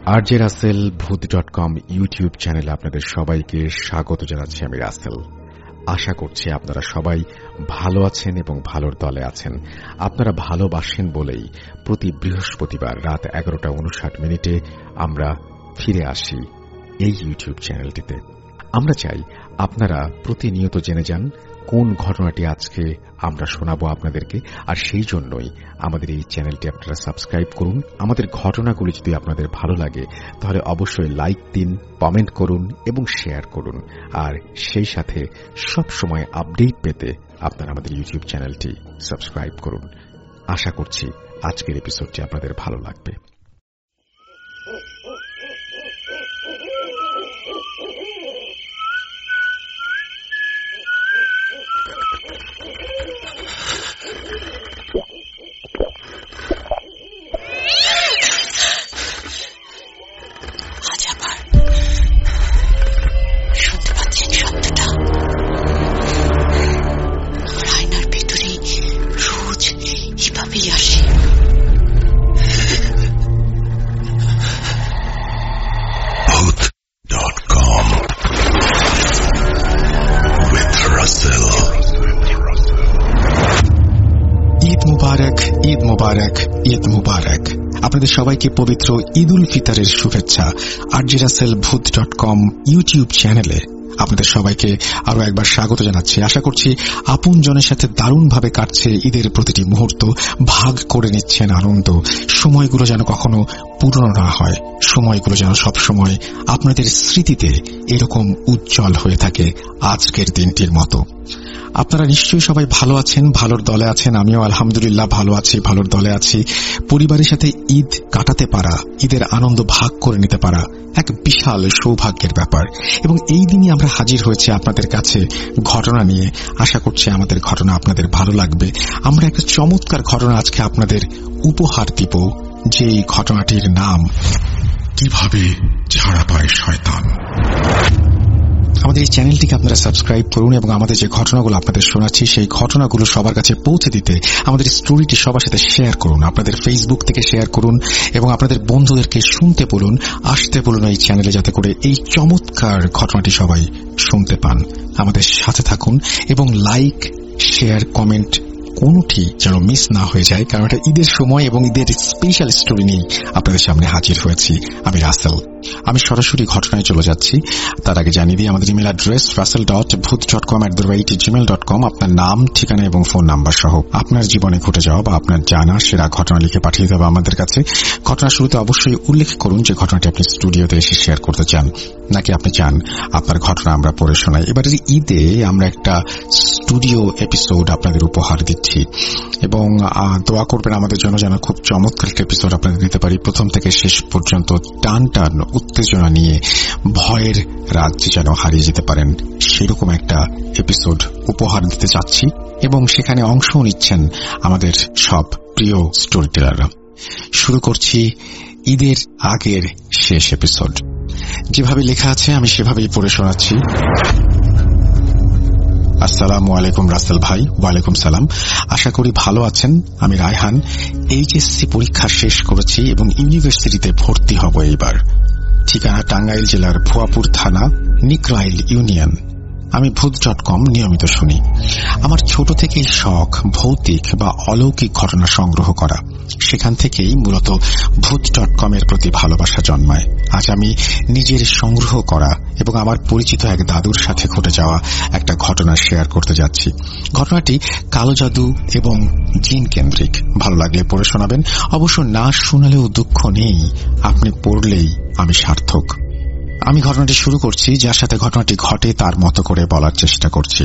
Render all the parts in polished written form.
RJ Rasel ভূত.com YouTube চ্যানেলে আপনাদের সবাইকে স্বাগত জানাচ্ছি। আমি রাসেল। আশা করছি আপনারা সবাই ভালো আছেন এবং ভালোর দলে আছেন। আপনারা ভালোবাসেন বলেই প্রতি বৃহস্পতিবার রাত 11:59 আমরা ফিরে আসি এই ইউটিউব চ্যানেলটিতে। আমরা চাই আপনারা প্রতিনিয়ত জেনে যান কোন ঘটনাটি আজকে আমরা শোনাবো আপনাদেরকে, আর সেই জন্যই আমাদের এই চ্যানেলটি আপনারা সাবস্ক্রাইব করুন। আমাদের ঘটনাগুলি যদি আপনাদের ভালো লাগে তাহলে অবশ্যই লাইক দিন, কমেন্ট করুন এবং শেয়ার করুন। আর সেই সাথে সব সময় আপডেট পেতে আপনারা আমাদের ইউটিউব চ্যানেলটি সাবস্ক্রাইব করুন। আশা করছি আজকের এপিসোডটি আপনাদের ভালো লাগবে। ঈদ মুবারক। আপনাদের সবাইকে পবিত্র ঈদ উল ফিতরের শুভেচ্ছা। আরজে রাসেল ভূত.com ইউটিউব চ্যানেলে আপনাদের সবাইকে আরো একবার স্বাগত জানাচ্ছি। আশা করছি আপন জনের সাথে দারুণভাবে কাটছে ঈদের প্রতিটি মুহূর্ত, ভাগ করে নিচ্ছেন আনন্দ। সময়গুলো যেন কখনো পুরনো না হয়, সময়গুলো যেন সবসময় আপনাদের স্মৃতিতে এরকম উজ্জ্বল হয়ে থাকে আজকের দিনটির মতো। আপনারা নিশ্চয়ই সবাই ভালো আছেন, ভালোর দলে আছেন। আমিও আলহামদুলিল্লাহ ভালো আছি, ভালোর দলে আছি। পরিবারের সাথে ঈদ কাটাতে পারা, ঈদের আনন্দ ভাগ করে নিতে পারা এক বিশাল সৌভাগ্যের ব্যাপার। এবং এই দিনই আমরা হাজির হয়েছি আপনাদের কাছে ঘটনা নিয়ে। আশা করছি আমাদের ঘটনা আপনাদের ভালো লাগবে। আমরা একটা চমৎকার ঘটনা আজকে আপনাদের উপহার দিব, যেই ঘটনাটির নাম কিভাবে ছাড়া পায় শয়তান। আমাদের এই চ্যানেলটিকে আপনারা সাবস্ক্রাইব করুন এবং আমাদের যে ঘটনাগুলো আপনাদের শোনাচ্ছি সেই ঘটনাগুলো সবার কাছে পৌঁছে দিতে আমাদের স্টোরিটি সবার সাথে শেয়ার করুন। আপনাদের ফেসবুক থেকে শেয়ার করুন এবং আপনাদের বন্ধুদেরকে শুনতে বলুন, আসতে বলুন এই চ্যানেলে, যাতে করে এই চমৎকার ঘটনাটি সবাই শুনতে পান। আমাদের সাথে থাকুন এবং লাইক, শেয়ার, কমেন্ট কোনটি যেন মিস না হয়ে যায়, কারণ এটা ঈদের সময় এবং ঈদের স্পেশাল স্টোরি নিয়ে আপনাদের সামনে হাজির হয়েছি। আমি রাসেল। আমি সরাসরি ঘটনায় চলে যাচ্ছি। তার আগে জানিয়ে দিই আমাদের ইমেল অ্যাড্রেস rasel.bhoot.com@gmail.com। আপনার নাম, ঠিকানা এবং ফোন নাম্বার সহ আপনার জীবনে ঘটে যাওয়া বা আপনার জানা সেরা ঘটনা লিখে পাঠিয়ে দেওয়া আমাদের কাছে। ঘটনার শুরুতে অবশ্যই উল্লেখ করুন যে ঘটনাটি আপনি স্টুডিওতে এসে শেয়ার করতে চান, নাকি আপনি চান আপনার ঘটনা আমরা পড়ে শোনাই। এবারে ঈদে আমরা একটা স্টুডিও এপিসোড আপনাদের উপহার দিচ্ছি এবং দোয়া করবেন আমাদের জন্য যেন খুব চমৎকার একটা এপিসোড আপনাদের দিতে পারি। প্রথম থেকে শেষ পর্যন্ত টান টান উত্তেজনা নিয়ে ভয়ের রাজ্যে যেন হারিয়ে যেতে পারেন, সেরকম একটা এপিসোড উপহার দিতে চাচ্ছি। এবং সেখানে অংশ নিচ্ছেন আমাদের সব প্রিয় স্টোরি টেলাররা। শুরু করছি ঈদের আগের শেষ এপিসোড। যেভাবে লেখা আছে আমি সেভাবেই পড়ে শোনাচ্ছি। আসসালামু আলাইকুম রাসেল ভাই। ওয়ালাইকুম সালাম। আশা করি ভালো আছেন। আমি রায়হান। এইচএসসি পরীক্ষা শেষ করেছি এবং ইউনিভার্সিটিতে ভর্তি হব এইবার। ঠিকানা টাঙ্গাইল জেলার ভুয়াপুর থানা, নিকরাইল ইউনিয়ন। আমি ভূত.com নিয়মিত শুনি। আমার ছোট থেকেই শখ ভৌতিক বা অলৌকিক ঘটনা সংগ্রহ করা। সেখান থেকেই মূলত ভূত.com এর প্রতি ভালোবাসা জন্মায়। আজ আমি নিজের সংগ্রহ করা এবং আমার পরিচিত এক দাদুর সাথে ঘটে যাওয়া একটা ঘটনা শেয়ার করতে যাচ্ছি। ঘটনাটি কালো জাদু এবং জিন কেন্দ্রিক। ভালো লাগলে পড়ে শোনাবেন। অবশ্য না শোনালেও দুঃখ নেই, আপনি পড়লেই আমি সার্থক। আমি ঘটনাটি শুরু করছি। যার সাথে ঘটনাটি ঘটে তার মতো করে বলার চেষ্টা করছি।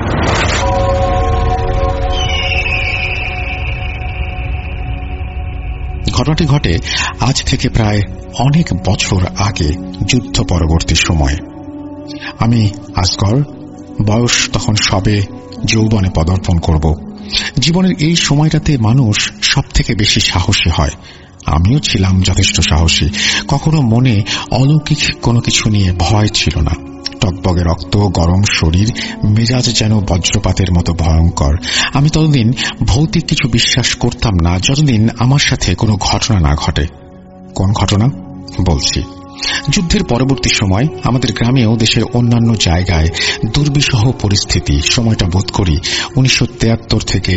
ঘটনাটি ঘটে আজ থেকে প্রায় অনেক বছর আগে, যুদ্ধ পরবর্তী সময়। আমি আসগর, বয়স তখন সবে যৌবনে পদার্পণ করব। জীবনের এই সময়টাতে মানুষ সব থেকে বেশি সাহসী হয়। আমিও ছিলাম যথেষ্ট সাহসী। কখনো মনে অলৌকিক কোনো কিছু নিয়ে ভয় ছিল না। টকবগে রক্ত, গরম শরীর, মেজাজ যেন বজ্রপাতের মতো ভয়ঙ্কর। আমি ততদিন ভৌতিক কিছু বিশ্বাস করতাম না যতদিন আমার সাথে কোনো ঘটনা না ঘটে। কোন ঘটনা? বলছি। যুদ্ধের পরবর্তী সময় আমাদের গ্রামেও দেশের অন্যান্য জায়গায় দুর্বিষহ পরিস্থিতি। সময়টা বোধ করি 1973 থেকে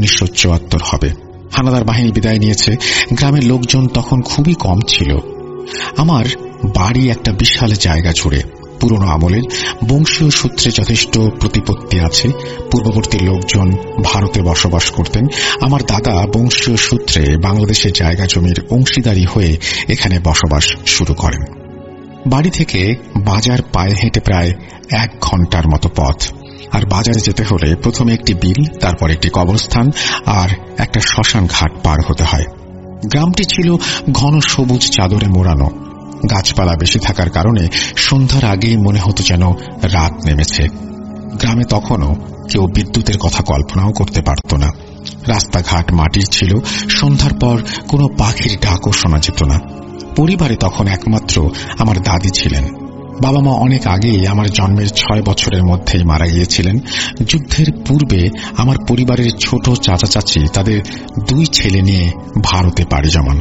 1974 হবে। হানাদার বাহিনী বিদায় নিয়েছে। গ্রামের লোকজন তখন খুবই কম ছিল। আমার বাড়ি একটা বিশাল জায়গা জুড়ে। পুরনো আমলের বংশীয় সূত্রে যথেষ্ট প্রতিপত্তি আছে। পূর্ববর্তী লোকজন ভারতে বসবাস করতেন। আমার দাদা বংশীয় সূত্রে বাংলাদেশের জায়গা জমির অংশীদারি হয়ে এখানে বসবাস শুরু করেন। বাড়ি থেকে বাজার পায়ে হেঁটে প্রায় 1 ঘন্টার মতো পথ। আর বাজারে যেতে হলে প্রথমে একটি বিল, তারপর একটি কবরস্থান আর একটা শ্মশান ঘাট পার হতে হয়। গ্রামটি ছিল ঘন সবুজ চাদরে মোড়ানো। গাছপালা বেশি থাকার কারণে সন্ধ্যার আগেই মনে হতো যেন রাত নেমেছে। গ্রামে তখনও কেউ বিদ্যুতের কথা কল্পনাও করতে পারত না। রাস্তাঘাট মাটির ছিল। সন্ধ্যার পর কোনো পাখির ডাকও শোনা যেত না। পরিবারে তখন একমাত্র আমার দাদি ছিলেন। বাবা মা অনেক আগেই আমার জন্মের 6 বছরের মধ্যেই মারা গিয়েছিলেন। যুদ্ধের পূর্বে আমার পরিবারের ছোট চাচা চাচি তাদের 2 ছেলে নিয়ে ভারতে পাড়ি জমান।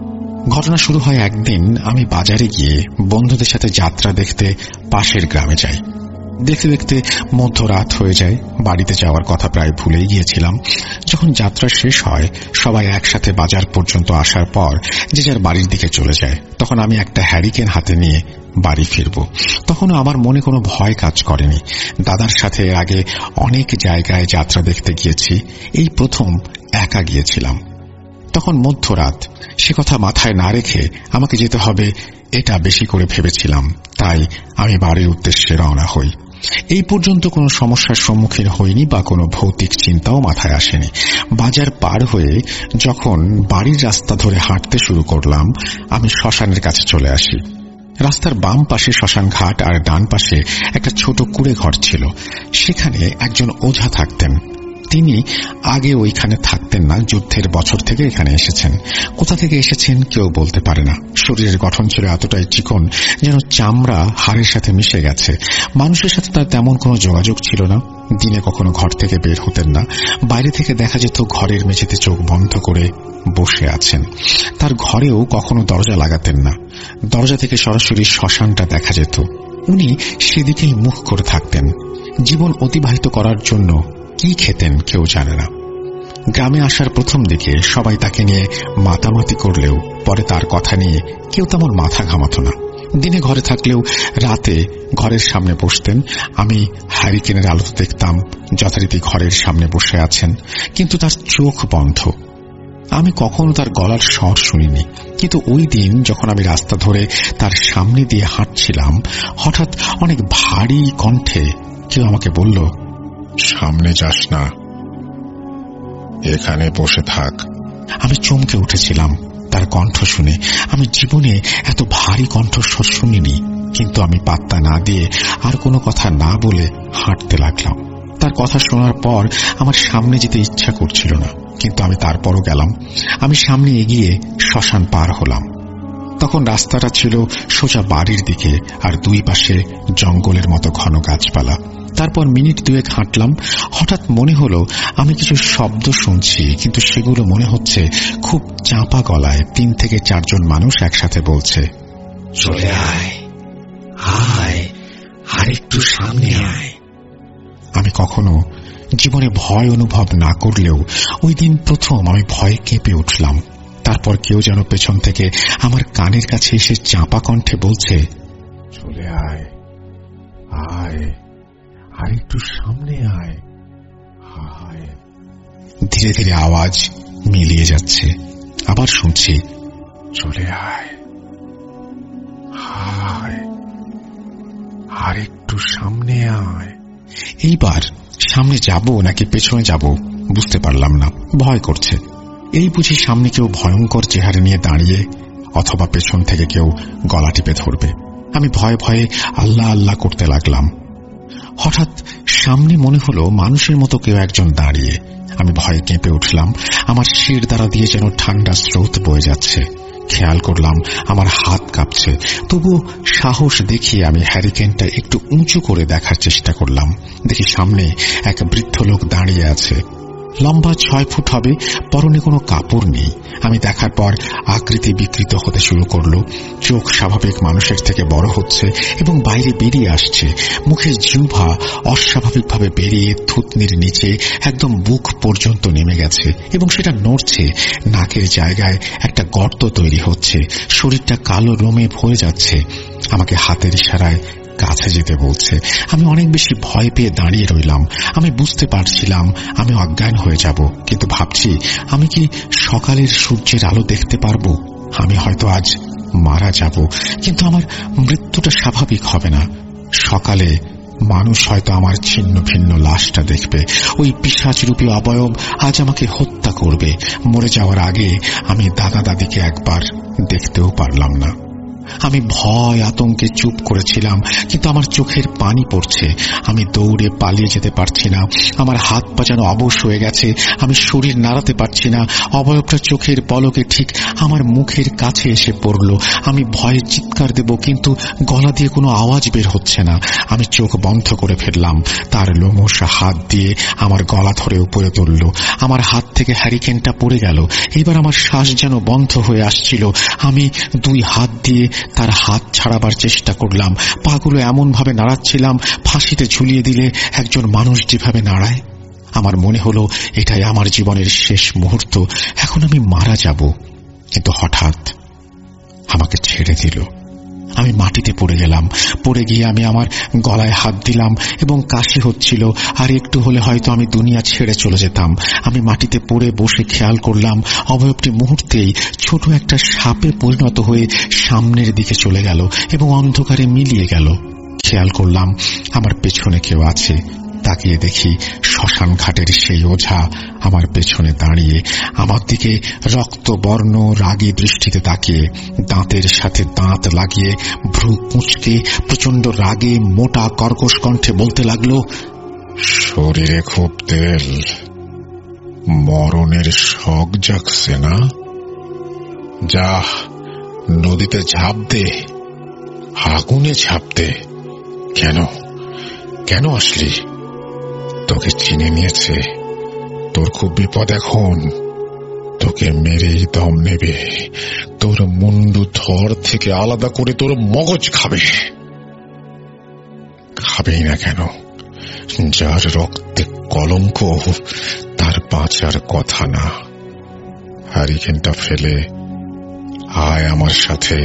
ঘটনা শুরু হয় একদিন আমি বাজারে গিয়ে বন্ধুদের সাথে যাত্রা দেখতে পাশের গ্রামে যাই। দেখতে দেখতে মধ্যরাত হয়ে যায়। বাড়িতে যাওয়ার কথা প্রায় ভুলেই গিয়েছিলাম। যখন যাত্রা শেষ হয়, সবাই একসাথে বাজার পর্যন্ত আসার পর যে যার বাড়ির দিকে চলে যায়। তখন আমি একটা হ্যারিকেন হাতে নিয়ে বাড়ি ফিরব। তখনও আমার মনে কোনো ভয় কাজ করেনি। দাদার সাথে আগে অনেক জায়গায় যাত্রা দেখতে গিয়েছি, এই প্রথম একা গিয়েছিলাম। তখন মধ্যরাত। সে কথা মাথায় না রেখে আমাকে যেতে হবে এটা বেশি করে ভেবেছিলাম। তাই আমি বাড়ির উদ্দেশ্যে রওনা হই। এই পর্যন্ত কোনো সমস্যার সম্মুখীন হইনি বা কোনো ভৌতিক চিন্তাও মাথায় আসেনি। বাজার পার হয়ে যখন বাড়ির রাস্তা ধরে হাঁটতে শুরু করলাম, আমি শ্মশানের কাছে চলে আসি। রাস্তার বাম পাশে শ্মশান ঘাট আর ডান পাশে একটা ছোট কুঁড়ে ঘর ছিল। সেখানে একজন ওঝা থাকতেন। তিনি আগে ওইখানে থাকতেন না। যুদ্ধের বছর থেকে এখানে এসেছেন। কোথা থেকে এসেছেন কেউ বলতে পারে না। শরীরের গঠন ছিল এতটাই চিকন যেন চামড়া হাড়ের সাথে মিশে গেছে। মানুষের সাথে তার তেমন কোনো যোগাযোগ ছিল না। দিনে কখনো ঘর থেকে বের হতেন না। বাইরে থেকে দেখা যেত ঘরের মেঝেতে চোখ বন্ধ করে বসে আছেন। তার ঘরেও কখনো দরজা লাগাতেন না। দরজা থেকে সরাসরি শ্মশানটা দেখা যেত। উনি সেদিকেই মুখ করে থাকতেন। জীবন অতিবাহিত করার জন্য কি খেতেন কেউ জানে না। গ্রামে আসার প্রথম দিকে সবাই তাকে নিয়ে মাতামাতি করলেও পরে তার কথা নিয়ে কেউ তেমন মাথা ঘামাত না। দিনে ঘরে থাকলেও রাতে ঘরের সামনে বসতেন। আমি হ্যারিকেনের আলোতে দেখতাম যথারীতি ঘরের সামনে বসে আছেন, কিন্তু তার চোখ বন্ধ। আমি কখনো তার গলার স্বর শুনিনি। কিন্তু ওই দিন যখন আমি রাস্তা ধরে তার সামনে দিয়ে হাঁটছিলাম, হঠাৎ অনেক ভারী কণ্ঠে কেউ আমাকে বলল, সামনে যাস না, এখানে বসে থাক। আমি চমকে উঠেছিলাম তার কণ্ঠ শুনে। আমি জীবনে এত ভারী কণ্ঠস্বর শুনিনি। কিন্তু আমি পাত্তা না দিয়ে আর কোনো কথা না বলে হাঁটতে লাগলাম। তার কথা শোনার পর আমার সামনে যেতে ইচ্ছা করছিল না, কিন্তু আমি তারপরও গেলাম। আমি সামনে এগিয়ে শ্মশান পার হলাম। তখন রাস্তাটা ছিল সোজা বাড়ির দিকে, আর 2 পাশে জঙ্গলের মতো ঘন গাছপালা। তারপর মিনিট 2 হাঁটলাম। হঠাৎ মনে হলো আমি কিছু শব্দ শুনছি, কিন্তু সেগুলো মনে হচ্ছে খুব চাপা গলায় 3 থেকে 4 জন মানুষ একসাথে বলছে, চলে আয়, আয়, আর একটু সামনে আয়। আমি কখনো জীবনে ভয় অনুভব না করলেও ওই দিন প্রথম আমি ভয়ে কেঁপে উঠলাম। তারপর কেউ যেন পেছন থেকে আমার কানের কাছে এসে চাপা কণ্ঠে বলছে, চলে আয়, আয়, আর একটু সামনে আয়, আয়। ধীরে ধীরে আওয়াজ মিলিয়ে যাচ্ছে। আবার শুনছি, চলে আয়, আয়, আর একটু সামনে আয়। এইবার সামনে যাব নাকি পেছনে যাব বুঝতে পারলাম না। ভয় করছে। এই বুঝি সামনে কেউ ভয়ঙ্কর চেহারা নিয়ে দাঁড়িয়ে, অথবা পেছন থেকে কেউ গলা টিপে ধরবে। আমি ভয়ে ভয়ে আল্লাহ আল্লাহ করতে লাগলাম। হঠাৎ সামনে মনে হলো মানুষের মতো কেউ একজন দাঁড়িয়ে। আমি ভয়ে কেঁপে উঠলাম। আমার শির দ্বারা দিয়ে যেন ঠান্ডা স্রোত বয়ে যাচ্ছে। খেয়াল করলাম আমার হাত কাঁপছে। তবু সাহস দেখিয়ে আমি হ্যারিকেনটা একটু উঁচু করে দেখার চেষ্টা করলাম। দেখি সামনে এক বৃদ্ধ লোক দাঁড়িয়ে আছে। লম্বা 6 ফুট হবে, পরনে কোনো কাপড় নেই। আমি দেখার পর আকৃতি বিকৃত হতে শুরু করলো। চোখ স্বাভাবিক মানুষের থেকে বড় হচ্ছে এবং বাইরে বেরিয়ে আসছে। মুখের জিহ্বা অস্বাভাবিকভাবে বেরিয়ে থুতনির নিচে একদম বুক পর্যন্ত নেমে গেছে এবং সেটা নড়ছে। নাকের জায়গায় একটা গর্ত তৈরি হচ্ছে। শরীরটা কালো লোমে ভরে যাচ্ছে। আমাকে হাতের ইশারায় কাছে যেতে বলছে। আমি অনেক বেশি ভয় পেয়ে দাঁড়িয়ে রইলাম। আমি বুঝতে পারছিলাম আমি অজ্ঞান হয়ে যাব, কিন্তু ভাবছি আমি কি সকালের সূর্যের আলো দেখতে পারবো? আমি হয়তো আজ মারা যাব, কিন্তু আমার মৃত্যুটা স্বাভাবিক হবে না। সকালে মানুষ হয়তো আমার ছিন্ন ভিন্ন লাশটা দেখবে। ওই পিশাচরূপী অবয়ব আজ আমাকে হত্যা করবে। মরে যাওয়ার আগে আমি দাদা দাদিকে একবার দেখতেও পারলাম না। আমি ভয় আতঙ্কে চুপ করেছিলাম, কিন্তু আমার চোখের পানি পড়ছে। আমি দৌড়ে পালিয়ে যেতে পারছি না। আমার হাত পা যেন অবশ হয়ে গেছে। আমি শরীর নাড়াতে পারছি না। অবয়বটা চোখের পলকে ঠিক আমার মুখের কাছে এসে পড়ল। আমি ভয়ে চিৎকার দেব, কিন্তু গলা দিয়ে কোনো আওয়াজ বের হচ্ছে না। আমি চোখ বন্ধ করে ফেললাম। তার লোমশা হাত দিয়ে আমার গলা ধরে উপরে তুলল। আমার হাত থেকে হ্যারিকেনটা পড়ে গেল। এবার আমার শ্বাস যেন বন্ধ হয়ে আসছিল। আমি 2 হাত দিয়ে তার হাত ছাড়াবার চেষ্টা করলাম। পাগুলো এমন ভাবে নাড়াচ্ছিলাম ফাঁসিতে ঝুলিয়ে দিলে একজন মানুষ যেভাবে নাড়ায়। আমার মনে হলো এটাই আমার জীবনের শেষ মুহূর্ত। এখন আমি মারা যাব। কিন্তু হঠাৎ আমাকে ছেড়ে দিল। আমি মাটিতে পড়ে গেলাম। পড়ে গিয়ে আমি আমার গলায় হাত দিলাম এবং কাশি হচ্ছিল। আর একটু হলে হয়তো আমি দুনিয়া ছেড়ে চলে যেতাম। আমি মাটিতে পড়ে বসে খেয়াল করলাম অবয়বটি মুহূর্তেই ছোট একটা সাপে পরিণত হয়ে সামনের দিকে চলে গেল এবং অন্ধকারে মিলিয়ে গেল। খেয়াল করলাম আমার পেছনে কেউ আছে। তাকিয়ে দেখি শ্মশান ঘাটের সেই ওঝা আমার পেছনে দাঁড়িয়ে, আমার দিকে রক্তবর্ণ রাগী দৃষ্টিতে তাকিয়ে, দাঁতের সাথে দাঁত লাগিয়ে ভ্রু কুঁচকে প্রচন্ড রাগে মোটা কর্কশ কণ্ঠে বলতে লাগলো, শরীরে খুব তেল, মরণের শখ জাগছে না? যা নদীতে ঝাঁপ দে, আগুনে ঝাঁপ দে। কেন কেন আসলি? তোকে চিনে নিয়েছে। তোর খুব বিপদ এখন। তোকে মেরেই দম নেবে। তোর মুন্ডু ধর থেকে আলাদা করে তোর মগজ খাবে। খাবেই না কেন? যার রক্তে কলঙ্ক তার বাঁচার কথা না। হ্যারিকেনটা ফেলে আয় আমার সাথে।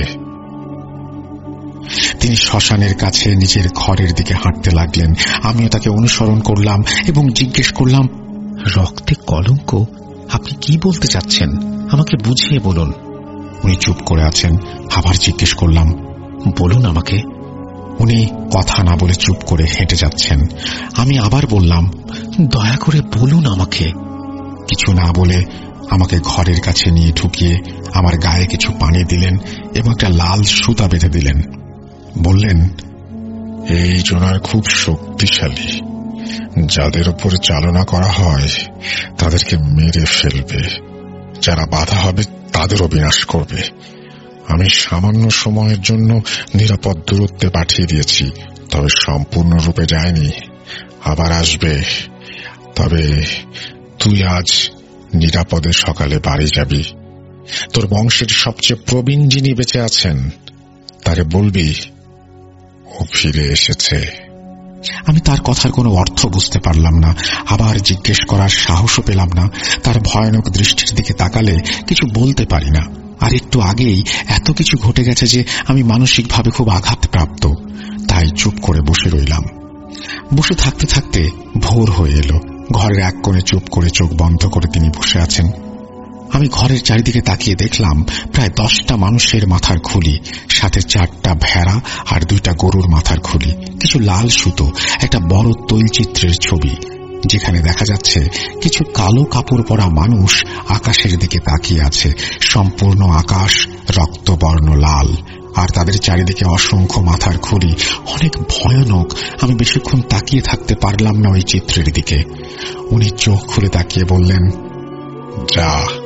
তিনি শ্মশানের কাছে নিজের ঘরের দিকে হাঁটতে লাগলেন। আমিও তাকে অনুসরণ করলাম এবং জিজ্ঞেস করলাম, রক্তে কলঙ্ক? আপনি কি বলতে চাচ্ছেন? আমাকে বুঝিয়ে বলুন। উনি চুপ করে আছেন। আবার জিজ্ঞেস করলাম, বলুন আমাকে। উনি কথা না বলে চুপ করে হেঁটে যাচ্ছেন। আমি আবার বললাম, দয়া করে বলুন আমাকে। কিছু না বলে আমাকে ঘরের কাছে নিয়ে ঢুকিয়ে আমার গায়ে কিছু পানি দিলেন এবং একটা লাল সুতা বেঁধে দিলেন। বললেন, এই জোনার খুব শক্তিশালী। যাদের উপর চালনা করা হয় তাদেরকে মেরে ফেলবে। যারা বাধা হবে তাদেরও বিনাশ করবে। আমি সামান্য সময়ের জন্য নিরাপদ দূরত্বে পাঠিয়ে দিয়েছি, তবে সম্পূর্ণরূপে যায়নি। আবার আসবে। তবে তুই আজ নিরাপদে সকালে বাড়ি যাবি। তোর বংশের সবচেয়ে প্রবীণ যিনি বেঁচে আছেন তাকে বলবি ও ফিরে এসেছে। আমি তার কথার কোনো অর্থ বুঝতে পারলাম না। আবার জিজ্ঞেস করার সাহসও পেলাম না। তার ভয়ানক দৃষ্টির দিকে তাকালে কিছু বলতে পারি না। আর একটু আগেই এত কিছু ঘটে গেছে যে আমি মানসিকভাবে খুব আঘাতপ্রাপ্ত। তাই চুপ করে বসে রইলাম। বসে থাকতে থাকতে ভোর হয়ে এলো। ঘরের এক কোণে চুপ করে চোখ বন্ধ করে তিনি বসে আছেন। আমি ঘরের চারিদিকে তাকিয়ে দেখলাম প্রায় 10টা মানুষের মাথার খুলি, সাথে 4টা ভেড়া আর 2টা গরুর মাথার খুলি, কিছু লাল সুতো, একটা বড় তৈলচিত্রের ছবি, যেখানে দেখা যাচ্ছে কিছু কালো কাপড় পরা মানুষ আকাশের দিকে তাকিয়ে আছে। সম্পূর্ণ আকাশ রক্তবর্ণ লাল, আর তাদের চারিদিকে অসংখ্য মাথার খুলি, অনেক ভয়ানক। আমি বেশিক্ষণ তাকিয়ে থাকতে পারলাম না ওই চিত্রের দিকে। উনি চোখ খুলে তাকিয়ে বললেন, যা।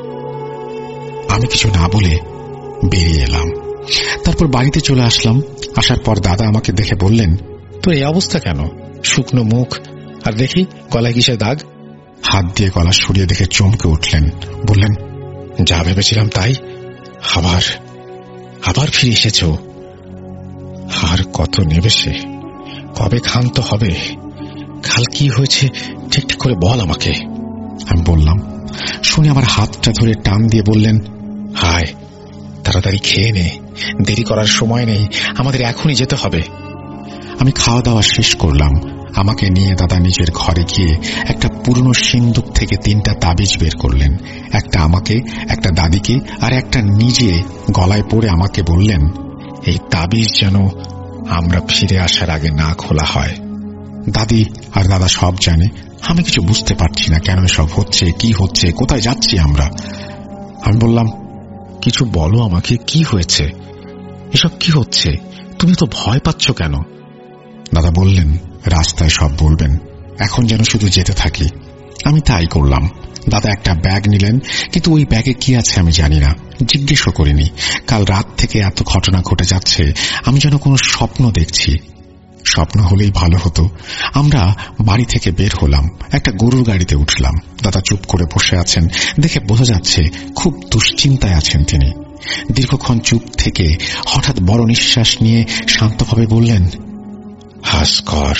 আমি কিছু না বলে বেরিয়ে এলাম। তারপর বাড়িতে চলে আসলাম। আসার পর দাদা আমাকে দেখে বললেন, তোর এই অবস্থা কেন? শুকনো মুখ, আর দেখি গলায় কিসের দাগ? হাত দিয়ে গলা সরিয়ে দেখে চমকে উঠলেন, বললেন, যা ভেবেছিলাম তাই, আবার ফিরে এসেছ। আর কত নেবে সে, কবে ক্ষান্ত হবে? কাল কি হয়েছে ঠিকঠাক করে বল আমাকে। আমি বললাম। শুনে আমার হাতটা ধরে টান দিয়ে বললেন, হায়, তাড়াতাড়ি খেয়ে নে, দেরি করার সময় নেই, আমাদের এখনই যেতে হবে। আমি খাওয়া দাওয়া শেষ করলাম। আমাকে নিয়ে দাদা নিজের ঘরে গিয়ে একটা পুরনো সিন্দুক থেকে 3টা তাবিজ বের করলেন। একটা আমাকে, একটা দাদিকে, আর একটা নিজে গলায় পরে আমাকে বললেন, এই তাবিজ যেন আমরা ফিরে আসার আগে না খোলা হয়। দাদি আর দাদা সব জানে, আমি কিছু বুঝতে পারছি না কেন এসব হচ্ছে, কি হচ্ছে, কোথায় যাচ্ছি আমরা। আমি বললাম, কিছু বলো আমাকে, কি হয়েছে, এসব কি হচ্ছে, তুমি তো ভয় পাচ্ছ কেন? দাদা বললেন, রাস্তায় সব বলবেন, এখন যেন শুধু যেতে থাকি। আমি তাই করলাম। দাদা একটা ব্যাগ নিলেন, কিন্তু ওই ব্যাগে কি আছে আমি জানি না, জিজ্ঞেসও করিনি। কাল রাত থেকে এত ঘটনা ঘটে যাচ্ছে, আমি যেন কোনো স্বপ্ন দেখছি। স্বপ্ন হলেই ভালো হতো। আমরা বাড়ি থেকে বের হলাম, একটা গরুর গাড়িতে উঠলাম। দাদা চুপ করে বসে আছেন, দেখে বোঝা যাচ্ছে খুব দুশ্চিন্তায় আছেন তিনি। দীর্ঘক্ষণ চুপ থেকে হঠাৎ বড় নিঃশ্বাস নিয়ে শান্তভাবে বললেন, হাসকর,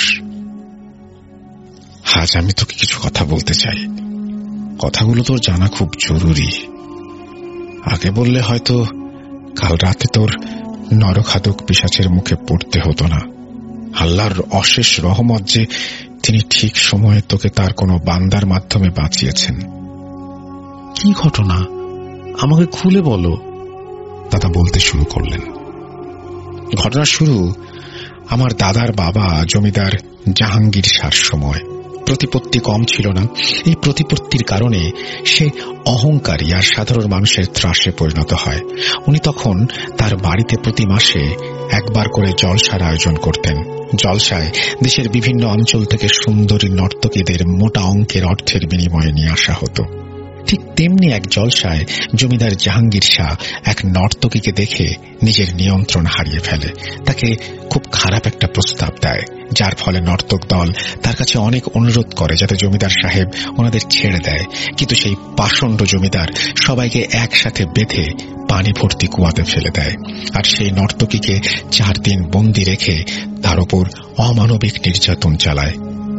আজ আমি তোকে কিছু কথা বলতে চাই। কথাগুলো তোর জানা খুব জরুরি। আগে বললে হয়তো কাল রাতে তোর নরখাদক পিশাচের মুখে পড়তে হতো না। আল্লাহর অশেষ রহমত যে তিনি ঠিক সময়ে তোকে তার কোনো বান্দার মাধ্যমে বাঁচিয়েছেন। কি ঘটনা, আমাকে খুলে বলো। দাদা বলতে শুরু করলেন। ঘটনা শুরু আমার দাদার বাবা জমিদার জাহাঙ্গীর শাহর সময়। প্রতিপত্তি কম ছিল না। এই প্রতিপত্তির কারণে সে অহংকারী আর সাধারণ মানুষের ত্রাসে পরিণত হয়। উনি তখন তার বাড়িতে প্রতি মাসে একবার করে জলসার আয়োজন করতেন। জলসায় দেশের বিভিন্ন অঞ্চল থেকে সুন্দরী নর্তকীদের মোটা অঙ্কের অর্থের বিনিময়ে নিয়ে আসা হতো। ঠিক তেমনি এক জলসায় জমিদার জাহাঙ্গীর শাহ এক নর্তকীকে দেখে নিজের নিয়ন্ত্রণ হারিয়ে ফেলে। তাকে খুব খারাপ একটা প্রস্তাব দেয়, যার ফলে নর্তক দল তার কাছে অনেক অনুরোধ করে যাতে জমিদার সাহেব ওনাদের ছেড়ে দেয়। কিন্তু সেই পাষণ্ড জমিদার সবাইকে একসাথে বেঁধে পানি ভর্তি কুয়াতে ফেলে দেয়, আর সেই নর্তকীকে 4 দিন বন্দী রেখে তার উপর অমানবিক নির্যাতন চালায়।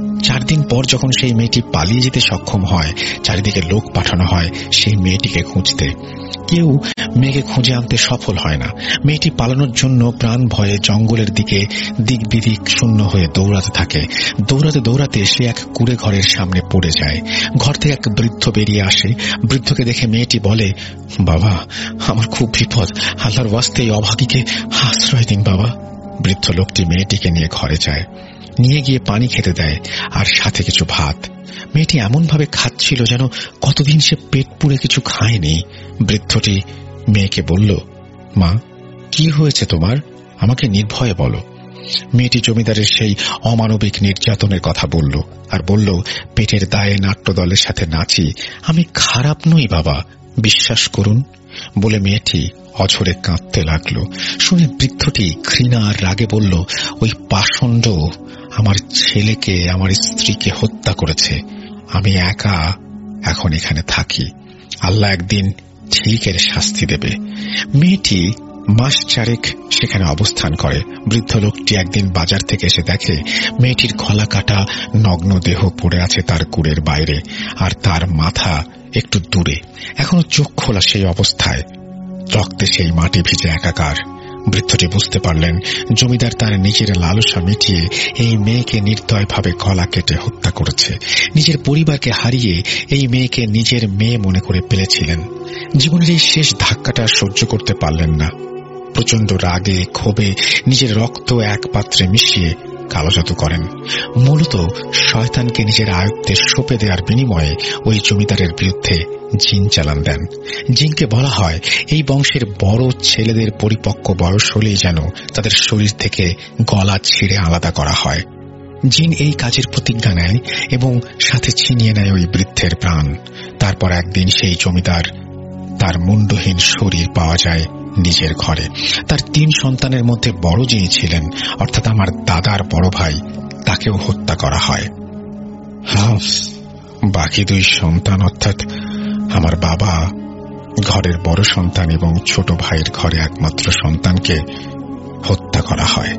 4 দিন পর যখন সেই মেয়েটি পালিয়ে যেতে সক্ষম হয়, চারিদিকে লোক পাঠানো হয় সেই মেয়েটিকে খুঁজতে। কেউ মেয়েকে খুঁজে আনতে সফল হয় না। মেয়েটি পালানোর জন্য প্রাণ ভয়ে জঙ্গলের দিকে দিক বিদিক শূন্য হয়ে দৌড়াতে থাকে। দৌড়াতে দৌড়াতে সে এক কুঁড়ে ঘরের সামনে পড়ে যায়। ঘর থেকে এক বৃদ্ধ বেরিয়ে আসে। বৃদ্ধকে দেখে মেয়েটি বলে, বাবা, আমার খুব বিপদ, আল্লাহর ওয়াস্তে এই অভাগীকে আশ্রয় দিন বাবা। বৃদ্ধ লোকটি মেয়েটিকে নিয়ে ঘরে যায়, নিয়ে গিয়ে পানি খেতে দেয় আর সাথে কিছু ভাত। মেয়েটি এমন ভাবে খাচ্ছিল যেন কতদিন সে পেট পুড়ে কিছু খায়নি। বৃদ্ধটি মেয়েকে বলল, মা, কি হয়েছে তোমার, আমাকে নির্ভয়ে বলো। মেয়েটি জমিদারের সেই অমানবিক নির্যাতনের কথা বলল, আর বলল, পেটের দায়ে নাট্যদলের সাথে নাচি, আমি খারাপ নই বাবা, বিশ্বাস করুন। বলে মেয়েটি অঝরে কাঁদতে লাগলো। শুনে বৃদ্ধটি ঘৃণা আর রাগে বলল, ওই পাষণ্ড আমার ছেলেকে, আমার স্ত্রীকে হত্যা করেছে। আমি একা এখন এখানে থাকি, আল্লাহ একদিন ঠিক এর শাস্তি দেবে। মেয়েটি মাস 4 সেখানে অবস্থান করে। বৃদ্ধ লোকটি একদিন বাজার থেকে এসে দেখে মেয়েটির গলা কাটা নগ্ন দেহ পড়ে আছে তার কুড়ের বাইরে, আর তার মাথা একটু দূরে, এখনো চোখ খোলা সেই অবস্থায়, রক্তে সেই মাটি ভিজে একাকার। বৃদ্ধটি বুঝতে পারলেন জমিদার তার নিজের লালসা মিটিয়ে এই মেয়েকে নির্দয়ভাবে গলা কেটে হত্যা করেছে। নিজের পরিবারকে হারিয়ে এই মেয়েকে নিজের মেয়ে মনে করে ফেলেছিলেন। জীবনের এই শেষ ধাক্কাটা সহ্য করতে পারলেন না। প্রচন্ড রাগে ক্ষোভে নিজের রক্ত এক পাত্রে মিশিয়ে কালোজাদু করেন। মূলত শয়তানকে নিজের আয়ত্তে সঁপে দেওয়ার বিনিময়ে ওই জমিদারের বিরুদ্ধে জিন চালান দেন। জিনকে বলা হয় এই বংশের বড় ছেলেদের পরিপক্ক বয়স হলেই যেন তাদের শরীর থেকে গলা ছিঁড়ে আলাদা করা হয়। জিন এই কাজের প্রতিজ্ঞা নেয় এবং সাথে ছিনিয়ে নেয় ওই বৃদ্ধের প্রাণ। তারপর একদিন সেই জমিদার তার মুন্ডহীন শরীর পাওয়া যায় নিজের ঘরে। তার 3 সন্তানের মধ্যে বড় যিনি ছিলেন, অর্থাৎ আমার দাদার বড় ভাই, তাকেও হত্যা করা হয়। বাকি দুই সন্তান অর্থাৎ আমার বাবা ঘরের বড় সন্তান এবং ছোট ভাইয়ের ঘরে একমাত্র সন্তানকে হত্যা করা হয়।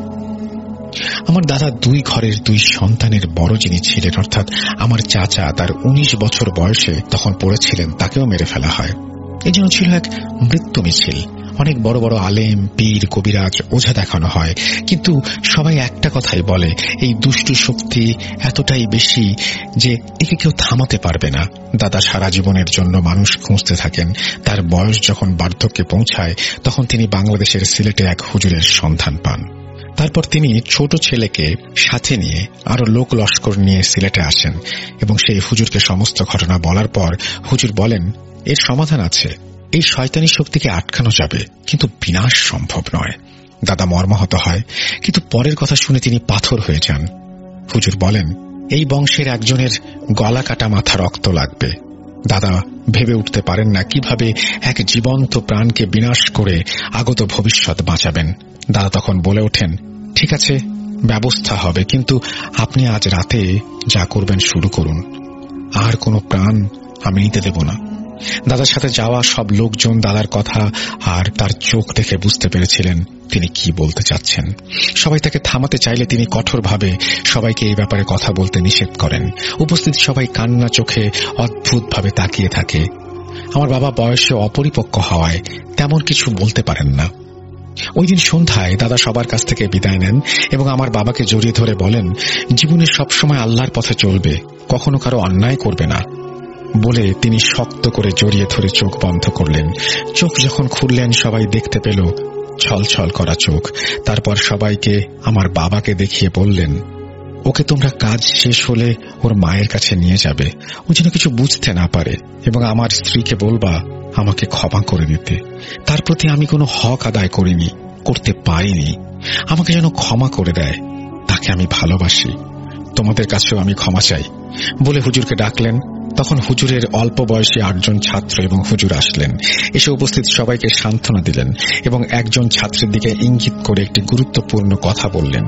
আমার দাদা দুই ঘরের দুই সন্তানের বড় যিনি ছিলেন অর্থাৎ আমার চাচা, তার 19 বছর বয়সে তখন পড়েছিলেন, তাকেও মেরে ফেলা হয়। এই জন্য ছিল এক মৃত্যু মিছিল। অনেক বড় বড় আলেম, পীর, কবিরাজ, ওঝা দেখানো হয়, কিন্তু সবাই একটা কথাই বলে, এই দুষ্টু শক্তি এতটাই বেশি যে একে কেউ থামাতে পারবে না। দাদা সারা জীবনের জন্য মানুষ খুঁজতে থাকেন। তার বয়স যখন বার্ধক্যে পৌঁছায় তখন তিনি বাংলাদেশের সিলেটে এক হুজুরের সন্ধান পান। তারপর তিনি ছোট ছেলেকে সাথে নিয়ে আরো লোক লস্কর নিয়ে সিলেটে আসেন এবং সেই হুজুরকে সমস্ত ঘটনা বলার পর হুজুর বলেন, এর সমাধান আছে, এই শয়তানি শক্তিকে আটকানো যাবে, কিন্তু বিনাশ সম্ভব নয়। দাদা মর্মাহত হয়, কিন্তু পরের কথা শুনে তিনি পাথর হয়ে যান। হুজুর বলেন, এই বংশের একজনের গলা কাটা মাথা রক্ত লাগবে। দাদা ভেবে উঠতে পারেন না কিভাবে এক জীবন্ত প্রাণকে বিনাশ করে আগত ভবিষ্যৎ বাঁচাবেন। দাদা তখন বলে ওঠেন, ঠিক আছে, ব্যবস্থা হবে, কিন্তু আপনি আজ রাতে যা করবেন শুরু করুন, আর কোনো প্রাণ আমি নিতে দেব না। দাদার সাথে যাওয়া সব লোকজন দাদার কথা আর তার চোখ দেখে বুঝতে পেরেছিলেন তিনি কি বলতে চাচ্ছেন। সবাই তাকে থামাতে চাইলে তিনি কঠোরভাবে সবাইকে এই ব্যাপারে কথা বলতে নিষেধ করেন। উপস্থিত সবাই কান্না চোখে অদ্ভুতভাবে তাকিয়ে থাকে। আমার বাবা বয়সে অপরিপক্ক হওয়ায় তেমন কিছু বলতে পারেন না। ওই দিন সন্ধ্যায় দাদা সবার কাছ থেকে বিদায় নেন এবং আমার বাবাকে জড়িয়ে ধরে বলেন, জীবনে সবসময় আল্লাহর পথে চলবে, কখনো কারো অন্যায় করবে না বলে তিনি শক্ত করে জড়িয়ে ধরে চোখ বন্ধ করলেন। চোখ যখন খুললেন সবাই দেখতে পেল ছলছল করা চোখ। তারপর সবাইকে আমার বাবাকে দেখিয়ে বললেন, ওকে তোমরা কাজ শেষ হলে ওর মায়ের কাছে নিয়ে যাবে, ও যেন কিছু বুঝতে না পারে, এবং আমার স্ত্রীকে বলবা আমাকে ক্ষমা করে দিতে। তার প্রতি আমি কোনো হক আদায় করিনি, করতে পারিনি, আমাকে যেন ক্ষমা করে দেয়, তাকে আমি ভালোবাসি, তোমাদের কাছেও আমি ক্ষমা চাই বলে হুজুরকে ডাকলেন। তখন হুজুরের অল্প বয়সী 8 জন ছাত্র এবং হুজুর আসলেন। এসে উপস্থিত সবাইকে সান্ত্বনা দিলেন এবং একজন ছাত্রের দিকে ইঙ্গিত করে একটি গুরুত্বপূর্ণ কথা বললেন,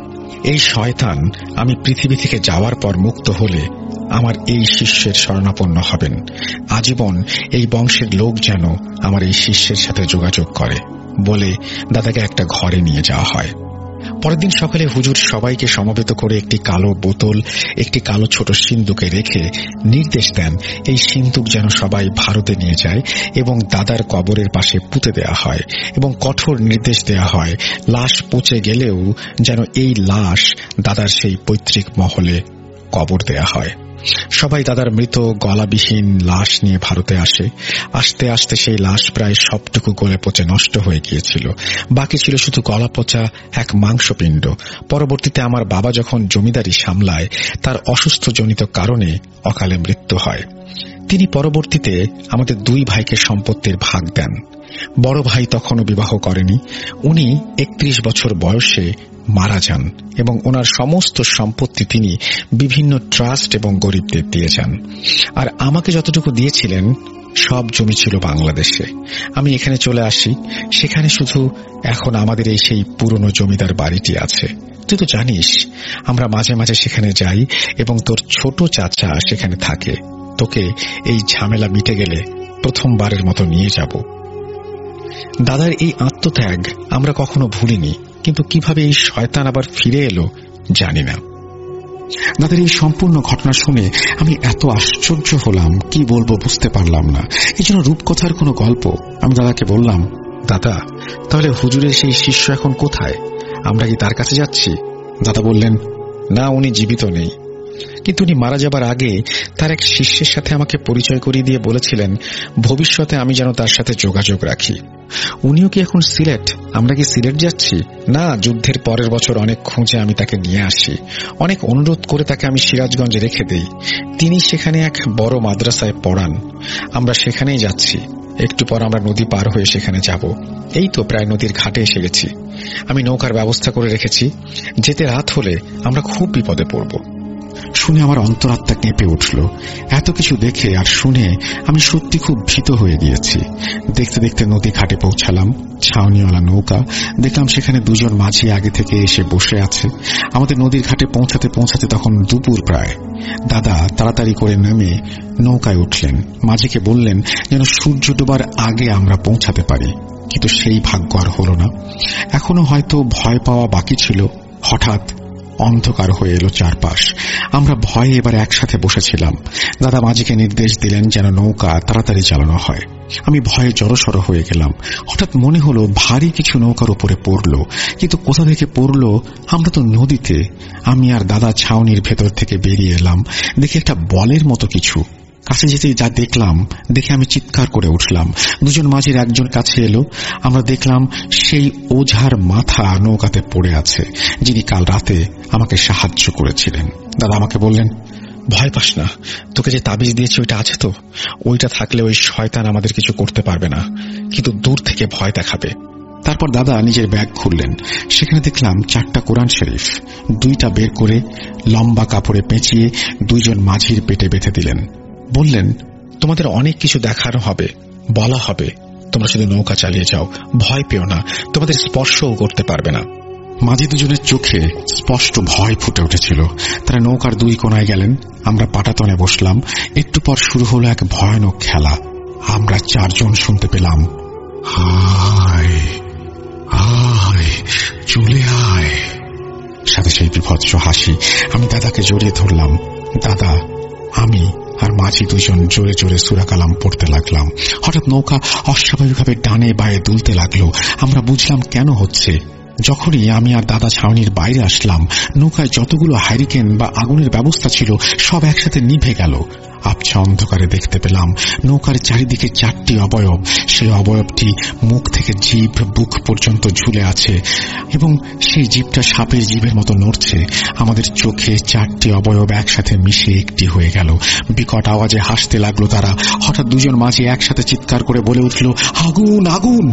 এই শয়তান আমি পৃথিবী থেকে যাওয়ার পর মুক্ত হলে আমার এই শিষ্যের শরণাপন্ন হবেন। আজীবন এই বংশের লোক যেন আমার এই শিষ্যের সাথে যোগাযোগ করে বলে দাদাকে একটা ঘরে নিয়ে যাওয়া হয়। পরের দিন সকালে হুজুর সবাইকে সমবেত করে একটি কালো বোতল, একটি কালো ছোট সিন্দুকে রেখে নির্দেশ দেন এই সিন্দুক যেন সবাই ভারতে নিয়ে যায় এবং দাদার কবরের পাশে পুঁতে দেওয়া হয়, এবং কঠোর নির্দেশ দেওয়া হয় লাশ পচে গেলেও যেন এই লাশ দাদার সেই পৈতৃক মহলে কবর দেয়া হয়। সবাই দাদার মৃত গলাবিহীন লাশ নিয়ে ভারতে আসে। আস্তে আস্তে সেই লাশ প্রায় সবটুকু গলে পচে নষ্ট হয়ে গিয়েছিল। বাকি ছিল শুধু গলা পচা এক মাংসপিণ্ড। পরবর্তীতে আমার বাবা যখন জমিদারি সামলায় তার অসুস্থজনিত কারণে অকালে মৃত্যু হয়। তিনি পরবর্তীতে আমাদের 2 ভাইকে সম্পত্তির ভাগ দেন। বড় ভাই তখনও বিবাহ করেনি। উনি 31 বছর বয়সে মারা যান এবং ওনার সমস্ত সম্পত্তি তিনি বিভিন্ন ট্রাস্ট এবং গরিবদের দিয়ে যান। আর আমাকে যতটুকু দিয়েছিলেন সব জমি ছিল বাংলাদেশে। আমি এখানে চলে আসি। সেখানে শুধু এখন আমাদের এই সেই পুরনো জমিদার বাড়িটি আছে। তুই তো জানিস আমরা মাঝে মাঝে সেখানে যাই এবং তোর ছোট চাচা সেখানে থাকে। তোকে এই ঝামেলা মিটে গেলে প্রথমবারের মতো নিয়ে যাব। দাদার এই আত্মত্যাগ আমরা কখনো ভুলিনি, কিন্তু কিভাবে এই শয়তান আবার ফিরে এলো জানি না। দাদার এই সম্পূর্ণ ঘটনা শুনে আমি এত আশ্চর্য হলাম, কি বলবো বুঝতে পারলাম না। এই জন্য রূপকথার কোনো গল্প। আমি দাদাকে বললাম, দাদা তাহলে হুজুরের সেই শিষ্য এখন কোথায়? আমরা কি তার কাছে যাচ্ছি? দাদা বললেন, না, উনি জীবিত নেই, কিন্তু উনি মারা যাবার আগে তার এক শিষ্যের সাথে আমাকে পরিচয় করিয়ে দিয়ে বলেছিলেন ভবিষ্যতে আমি যেন তার সাথে যোগাযোগ রাখি। উনিও কি এখন সিলেট? আমরা কি সিলেট যাচ্ছি? না, যুদ্ধের পরের বছর অনেক খুঁজে আমি তাকে নিয়ে আসি। অনেক অনুরোধ করে তাকে আমি সিরাজগঞ্জে রেখে দেই। তিনি সেখানে এক বড় মাদ্রাসায় পড়ান। আমরা সেখানেই যাচ্ছি। একটু পর আমরা নদী পার হয়ে সেখানে যাব। এই তো প্রায় নদীর ঘাটে এসে গেছি। আমি নৌকার ব্যবস্থা করে রেখেছি। যেতে রাত হলে আমরা খুব বিপদে পড়ব। শুনে আমার অন্তরাত্মা কেঁপে উঠল। এত কিছু দেখে আর শুনে আমি সত্যি খুব ভীত হয়ে গিয়েছি। দেখতে দেখতে নদী ঘাটে পৌঁছালাম। ছাউনিওয়ালা নৌকা দেখলাম, সেখানে দুজন মাঝি আগে থেকে এসে বসে আছে। আমাদের নদীর ঘাটে পৌঁছাতে পৌঁছাতে তখন দুপুর প্রায়। দাদা তাড়াতাড়ি করে নেমে নৌকায় উঠলেন। মাঝিকে বললেন যেন সূর্য ডোবার আগে আমরা পৌঁছাতে পারি, কিন্তু সেই ভাগ্য আর হল না। এখনো হয়তো ভয় পাওয়া বাকি ছিল। হঠাৎ অন্ধকার হয়ে এলো চারপাশ। আমরা ভয়ে এবার একসাথে বসেছিলাম। দাদা মাঝিকে নির্দেশ দিলেন যেন নৌকা তাড়াতাড়ি চালানো হয়। আমি ভয়ে জড়সড় হয়ে গেলাম। হঠাৎ মনে হলো ভারী কিছু নৌকার উপরে পড়ল, কিন্তু কোথা থেকে পড়ল? আমরা তো নদীতে। আমি আর দাদা ছাউনির ভেতর থেকে বেরিয়ে এলাম। দেখি একটা বলের মতো কিছু। কাছে যেতেই যা দেখলাম দেখে আমি চিৎকার করে উঠলাম। দুজন মাঝির একজন কাছে এলো। আমরা দেখলাম সেই ওঝার মাথা নৌকাতে পড়ে আছে, যিনি কাল রাতে আমাকে সাহায্য করেছিলেন। দাদা আমাকে বললেন, ভয় পাস না, তোকে যে তাবিজ দিয়েছি ওইটা আছে তো? ওইটা থাকলে ওই শয়তান আমাদের কিছু করতে পারবে না, কিন্তু দূর থেকে ভয় দেখাবে। তারপর দাদা নিজের ব্যাগ খুললেন। সেখানে দেখলাম 4টা কোরআন শরীফ। 2টা বের করে লম্বা কাপড়ে পেঁচিয়ে দুইজন মাঝির পেটে বেঁধে দিলেন। বললেন, তোমাদের অনেক কিছু দেখানো হবে, বলা হবে, তোমরা শুধু নৌকা চালিয়ে যাও, ভয় পেও না, তোমাদের স্পর্শও করতে পারবে না। মাঝি দুজনের চোখে স্পষ্ট ভয় ফুটে উঠেছিল। তারা নৌকার 2 কোণায় গেলেন। আমরা পাটাতনে বসলাম। একটু পর শুরু হলো এক ভয়ানক খেলা। আমরা 4 জন শুনতে পেলাম, আয় আয় চলে আয়, সাথে সেই বিভৎস হাসি। আমি দাদাকে জড়িয়ে ধরলাম। দাদা, আমি আর মাঝি 2 জন জোরে জোরে সূরা কালাম পড়তে লাগলাম। হঠাৎ নৌকা অস্বাভাবিকভাবে ডানে বায়ে দুলতে লাগলো। আমরা বুঝলাম কেন হচ্ছে। যখনই আমি আর দাদা ছাউনির বাইরে আসলাম, নৌকায় যতগুলো হ্যারিকেন বা আগুনের ব্যবস্থা ছিল সব একসাথে নিভে গেল। আবছা অন্ধকারে দেখতে পেলাম নৌকার চারিদিকে 4টি অবয়ব। সেই অবয়বটি মুখ থেকে জিভ বুক পর্যন্ত ঝুলে আছে এবং সেই জিভটা সাপের জিভের মতো নড়ছে। আমাদের চোখে 4টি অবয়ব একসাথে মিশে একটি হয়ে গেল। বিকট আওয়াজে হাসতে লাগলো তারা। হঠাৎ 2 জন মাঝি একসাথে চিৎকার করে বলে উঠল, আগুন আগুন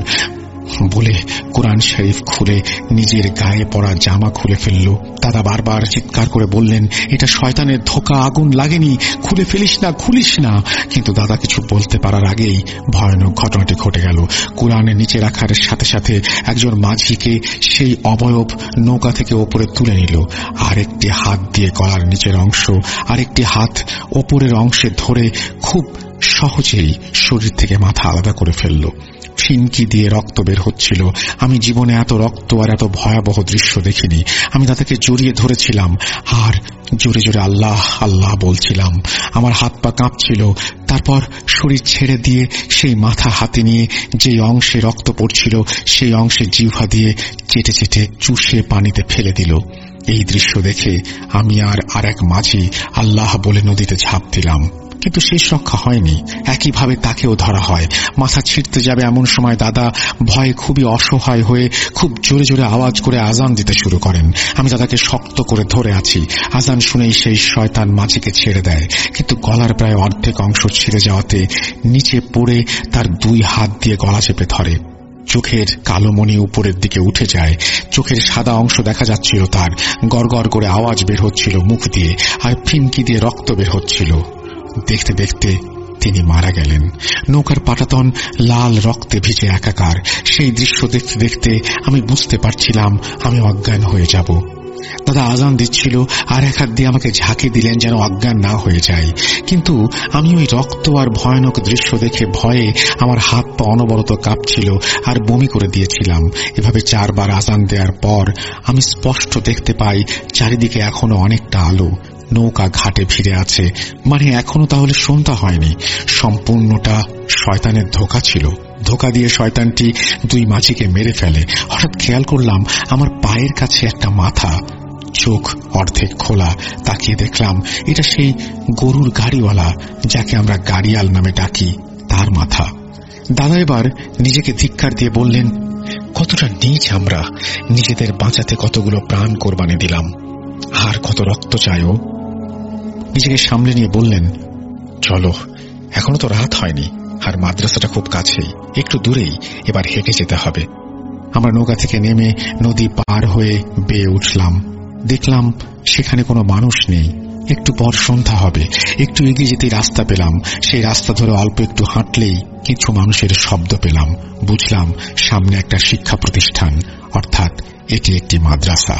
বলে কোরআন শরীফ খুলে নিজের গায়ে পড়া জামা খুলে ফেলল। দাদা বারবার চিৎকার করে বললেন, এটা শয়তানের ধোঁকা, আগুন লাগেনি, খুলে ফেলিস না, খুলিস না। কিন্তু দাদা কিছু বলতে পারার আগেই ভয়ানক ঘটনাটি ঘটে গেল। কোরআনের নিচে রাখার সাথে সাথে একজন মাঝিকে সেই অবয়ব নৌকা থেকে ওপরে তুলে নিল। আরেকটি হাত দিয়ে গলার নিচের অংশ, আরেকটি হাত ওপরের অংশে ধরে খুব সহজেই শরীর থেকে মাথা আলাদা করে ফেলল। ফিনকি দিয়ে রক্ত বের হচ্ছিল। আমি জীবনে এত রক্ত আর এত ভয়াবহ দৃশ্য দেখিনি। আমি তাদেরকে জড়িয়ে ধরেছিলাম আর জোরে জোরে আল্লাহ আল্লাহ বলছিলাম। আমার হাত পা কাঁপছিল। তারপর শরীর ছেড়ে দিয়ে সেই মাথা হাতে নিয়ে যে অংশে রক্ত পড়ছিল সেই অংশে জিহ্বা দিয়ে চেটে চেটে চুষে পানিতে ফেলে দিল। এই দৃশ্য দেখে আমি আর এক মাঝি আল্লাহ বলে নদীতে ঝাঁপ দিলাম, কিন্তু শেষ রক্ষা হয়নি। একইভাবে তাকেও ধরা হয়। মাথা ছিঁড়তে যাবে এমন সময় দাদা ভয়ে খুবই অসহায় হয়ে খুব জোরে জোরে আওয়াজ করে আজান দিতে শুরু করেন। আমি দাদাকে শক্ত করে ধরে আছি। আজান শুনেই সেই শয়তান মাঝিকে ছেড়ে দেয়, কিন্তু গলার প্রায় অর্ধেক অংশ ছিঁড়ে যাওয়াতে নিচে পড়ে তার 2 হাত দিয়ে গলা চেপে ধরে। চোখের কালো মণি উপরের দিকে উঠে যায়। চোখের সাদা অংশ দেখা যাচ্ছিল তার। গড়গড় করে আওয়াজ বের হচ্ছিল মুখ দিয়ে, আর ফিনকি দিয়ে রক্ত বের হচ্ছিল। দেখতে দেখতে তিনি মারা গেলেন। নৌকার পাটাতন লাল রক্তে ভিজে একাকার। সেই দৃশ্য দেখতে দেখতে আমি বুঝতে পারছিলাম আমি অজ্ঞান হয়ে যাব। দাদা আজান দিচ্ছিল আর এক হাত দিয়ে আমাকে ঝাঁকি দিলেন যেন অজ্ঞান না হয়ে যায়। কিন্তু আমি ওই রক্ত আর ভয়ানক দৃশ্য দেখে ভয়ে আমার হাত পা অনবরত কাঁপছিল আর বমি করে দিয়েছিলাম। এভাবে 4 বার আজান দেওয়ার পর আমি স্পষ্ট দেখতে পাই চারিদিকে এখনো অনেকটা আলো। নৌকা ঘাটে ফিরে আছে, মানে এখনো তাহলে সন্ধ্যা হয়নি। সম্পূর্ণটা শয়তানের ধোঁকা ছিল। ধোঁকা দিয়ে শয়তানটি 2 মাঝিকে মেরে ফেলে। হঠাৎ খেয়াল করলাম আমার পায়ের কাছে একটা মাথা, চোখ অর্ধেক খোলা। তাকিয়ে দেখলাম এটা সেই গরুর গাড়িওয়ালা যাকে আমরা গাড়িয়াল নামে ডাকি, তার মাথা। দাদা এবার নিজেকে ধিক্কার দিয়ে বললেন, কতটা নীচ আমরা! নিজেদের বাঁচাতে কতগুলো প্রাণ কোরবানি দিলাম, আর কত রক্ত চাইও। নিজেকে সামলে নিয়ে বললেন, চলো, এখনো তো রাত হয়নি আর মাদ্রাসাটা খুব কাছেই, একটু দূরেই, এবার হেঁটে যেতে হবে। আমরা নৌকা থেকে নেমে নদী পার হয়ে বেয়ে উঠলাম। দেখলাম সেখানে কোনো মানুষ নেই। একটু পর সন্ধ্যা হবে। একটু এগিয়ে যেতেই রাস্তা পেলাম। সেই রাস্তা ধরে অল্প একটু হাঁটলেই কিছু মানুষের শব্দ পেলাম। বুঝলাম সামনে একটা শিক্ষা প্রতিষ্ঠান, অর্থাৎ এটি একটি মাদ্রাসা।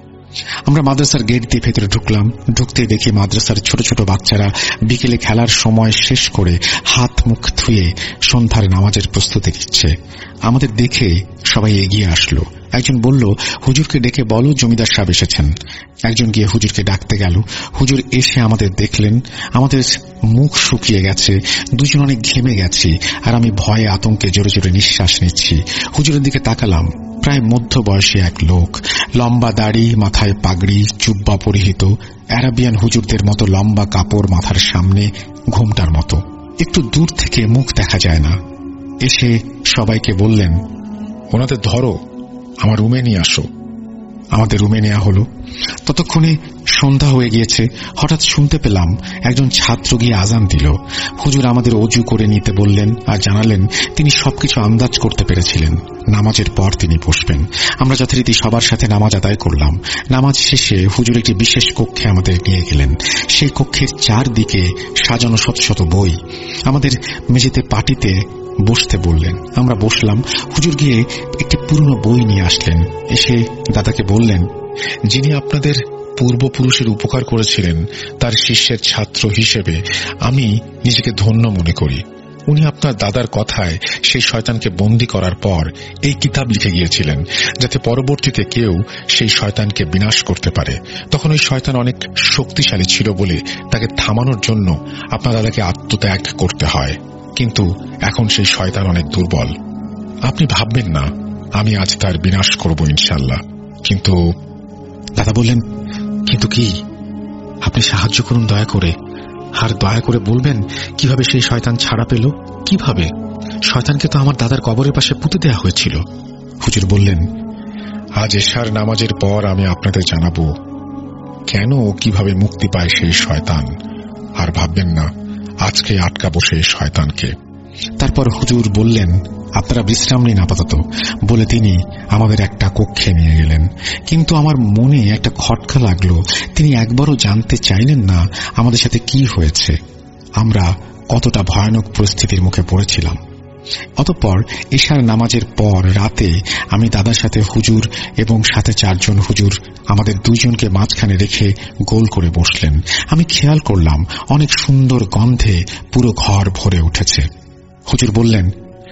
আমরা মাদ্রাসার গেট দিয়ে ভেতরে ঢুকলাম। ঢুকতে দেখি মাদ্রাসার ছোট ছোট বাচ্চারা বিকেলে খেলার সময় শেষ করে হাত মুখ ধুয়ে সন্ধ্যার নামাজের প্রস্তুতি নিচ্ছে। আমাদের দেখে সবাই এগিয়ে আসলো। একজন বলল, হুজুরকে ডেকে বলো জমিদার সাহেব এসেছেন। একজন গিয়ে হুজুরকে ডাকতে গেল। হুজুর এসে আমাদের দেখলেন। আমাদের মুখ শুকিয়ে গেছে, দুজন অনেক ঘেমে গেছি, আর আমি ভয়ে আতঙ্কে জোরে জোরে নিঃশ্বাস নিচ্ছি। হুজুরের দিকে তাকালাম। প্রায় মধ্যবয়সী এক লোক, লম্বা দাড়ি, মাথায় পাগড়ি, জুব্বা পরিহিত, আরাবিয়ান হুজুরদের মতো লম্বা কাপড় মাথার সামনে, ঘোমটার মতো। একটু দূর থেকে মুখ দেখা যায় না। এসে সবাইকে বললেন, ওনাদের ধরো, আমার রুমে নিয়ে আসো। আমাদের রুমে নেওয়া হলো। ততক্ষণে সন্ধ্যা হয়ে গিয়েছে। হঠাৎ শুনতে পেলাম একজন ছাত্র গিয়ে আজান দিল। হুজুর আমাদের অজু করে নিতে বললেন আর জানালেন তিনি সবকিছু আন্দাজ করতে পেরেছিলেন। নামাজের পর তিনি বসবেন। আমরা যথারীতি সবার সাথে নামাজ আদায় করলাম। নামাজ শেষে হুজুর একটি বিশেষ কক্ষে আমাদের নিয়ে গেলেন। সেই কক্ষের চারদিকে সাজানো শত শত বই। আমাদের মেঝেতে পাটিতে বসতে বললেন। আমরা বসলাম। হুজুর গিয়ে একটি পুরনো বই নিয়ে আসলেন। এসে দাদাকে বললেন, যিনি আপনাদের পূর্বপুরুষের উপকার করেছিলেন তার শিষ্যের ছাত্র হিসেবে আমি নিজেকে ধন্য মনে করি। উনি আপনার দাদার কথায় সেই শয়তানকে বন্দী করার পর এই কিতাব লিখে গিয়েছিলেন, যাতে পরবর্তীতে কেউ সেই শয়তানকে বিনাশ করতে পারে। তখন ওই শয়তান অনেক শক্তিশালী ছিল বলে তাকে থামানোর জন্য আপনার দাদাকে আত্মত্যাগ করতে হয়, কিন্তু এখন সেই শয়তান অনেক দুর্বল। আপনি ভাববেন না আমি আজ তার বিনাশ করব ইনশাল্লাহ। কিন্তু দাদা বললেন, কিন্তু কি? আপনি সাহায্য করুন দয়া করে, আর দয়া করে বলবেন কিভাবে সেই শয়তান ছাড়া পেল। কিভাবে? শয়তানকে তো আমার দাদার কবরের পাশে পুঁতে দেওয়া হয়েছিল। হুজুর বললেন, আজ এশার নামাজের পর আমি আপনাদের জানাবো কেন ও কিভাবে মুক্তি পায় সেই শয়তান। আর ভাববেন না আজকে আটকাবো সেই শয়তানকে। তারপর হুজুর বললেন, আপনারা বিশ্রাম নিন আপাতত, বলে তিনি আমাদের একটা কক্ষে নিয়ে গেলেন। কিন্তু আমার মনে একটা খটকা লাগলো। তিনি একবারও জানতে চাইলেন না আমাদের সাথে কি হয়েছে, আমরা কতটা ভয়ানক পরিস্থিতির মুখে পড়েছিলাম। অতঃপর এশার নামাজের পর রাতে আমি দাদার সাথে হুজুর এবং সাথে 4 জন হুজুর আমাদের 2 জনকে মাঝখানে রেখে গোল করে বসলেন। আমি খেয়াল করলাম অনেক সুন্দর গন্ধে পুরো ঘর ভরে উঠেছে। হুজুর বললেন,